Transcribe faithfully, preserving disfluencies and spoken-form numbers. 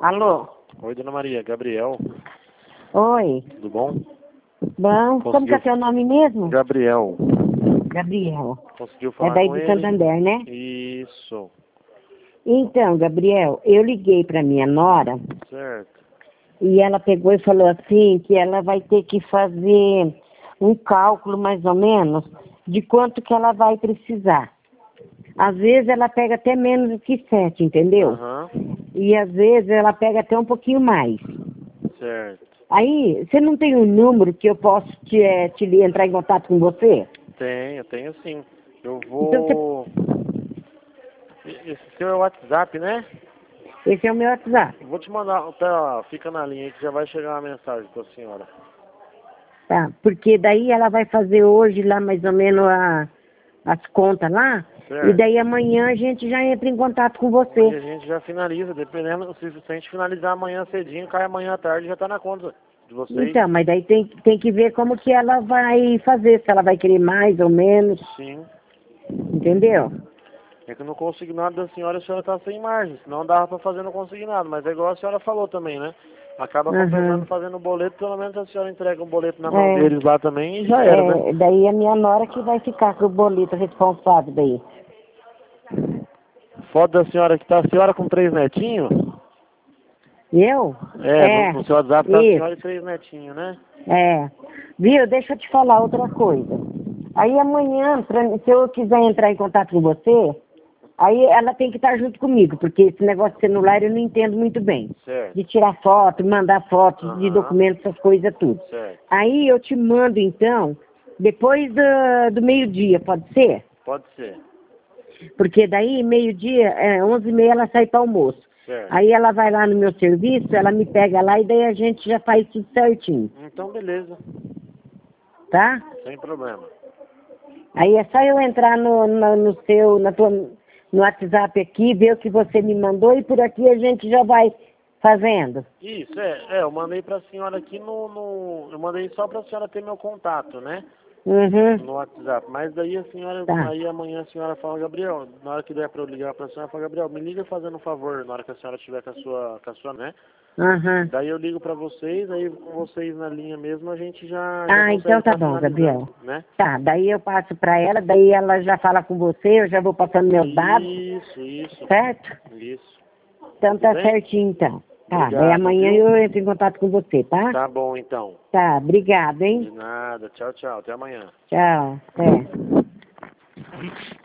Alô? Oi, dona Maria. Gabriel. Oi. Tudo bom? Bom, Conseguiu... como que é teu nome mesmo? Gabriel. Gabriel. Conseguiu É falar daí com de ele? Santander, né? Isso. Então, Gabriel, eu liguei pra minha nora Certo. e ela pegou e falou assim que ela vai ter que fazer um cálculo mais ou menos de quanto que ela vai precisar. Às vezes ela pega até menos do que sete, entendeu? Aham. E às vezes ela pega até um pouquinho mais. Certo. Aí, você não tem um número que eu posso te, é, te entrar em contato com você? Tenho, tenho sim. Eu Então, você... vou... Esse seu é o WhatsApp, né? esse é o meu WhatsApp. Vou te mandar... Pera, fica na linha aí que já vai chegar uma mensagem pra senhora. Tá? Porque daí ela vai fazer hoje lá mais ou menos a, as contas lá. Certo. E daí amanhã a gente já entra em contato com E você. a gente já finaliza, dependendo, se, se a gente finalizar amanhã cedinho, cai amanhã à tarde, já tá na conta de vocês. Então, mas daí tem, tem que ver como que ela vai fazer, se ela vai querer mais ou menos, Sim. entendeu? É que no consignado da senhora, a senhora tá sem margem, senão dava pra fazer no consignado, mas é igual a senhora falou também, né? Acaba compensando Uhum. fazendo o boleto, pelo menos a senhora entrega um boleto na mão É, deles lá também e já era, né? é, daí a minha nora que vai ficar com o boleto responsável daí. Foto da senhora que tá a senhora com três netinhos? Eu? É, no, É, no seu WhatsApp tá a senhora isso, e três netinhos, né? é. Viu, deixa eu te falar outra coisa. Aí amanhã, pra, se eu quiser entrar em contato com você, aí ela tem que estar junto comigo, porque esse negócio de celular eu não entendo muito bem. Certo. De tirar foto, mandar fotos de Aham. documentos, essas coisas tudo. Certo. Aí eu te mando então, depois do, do meio-dia, pode ser? Pode ser. Porque daí, meio-dia, é, onze e meia ela sai para almoço. Certo. Aí ela vai lá no meu serviço, ela me pega lá e daí a gente já faz tudo certinho, Então, beleza. tá? Sem problema. Aí é só eu entrar no, no, no seu, na tua, no WhatsApp aqui, ver o que você me mandou e por aqui a gente já vai fazendo. Isso, é, é, eu mandei pra senhora aqui no, no... Eu mandei só pra senhora ter meu contato, né? Uhum, No WhatsApp. Mas daí a senhora, tá. aí amanhã a senhora fala, Gabriel, na hora que der pra eu ligar pra senhora, fala, Gabriel, me liga fazendo um favor, na hora que a senhora estiver com a sua, com a sua, né? Uhum. Daí eu ligo pra vocês, aí com vocês na linha mesmo a gente já, já Ah, consegue então tá estar bom, Gabriel. finalizando, né? Tá, daí eu passo pra ela, daí ela já fala com você, eu já vou passando meus dados, Isso, isso, certo? isso. Então Tudo tá bem? certinho então. Tá, daí Obrigado, amanhã viu? eu entro em contato com você, tá? Tá bom então. Tá, obrigado, De hein? nada. Tchau, tchau. Até amanhã. Tchau, até.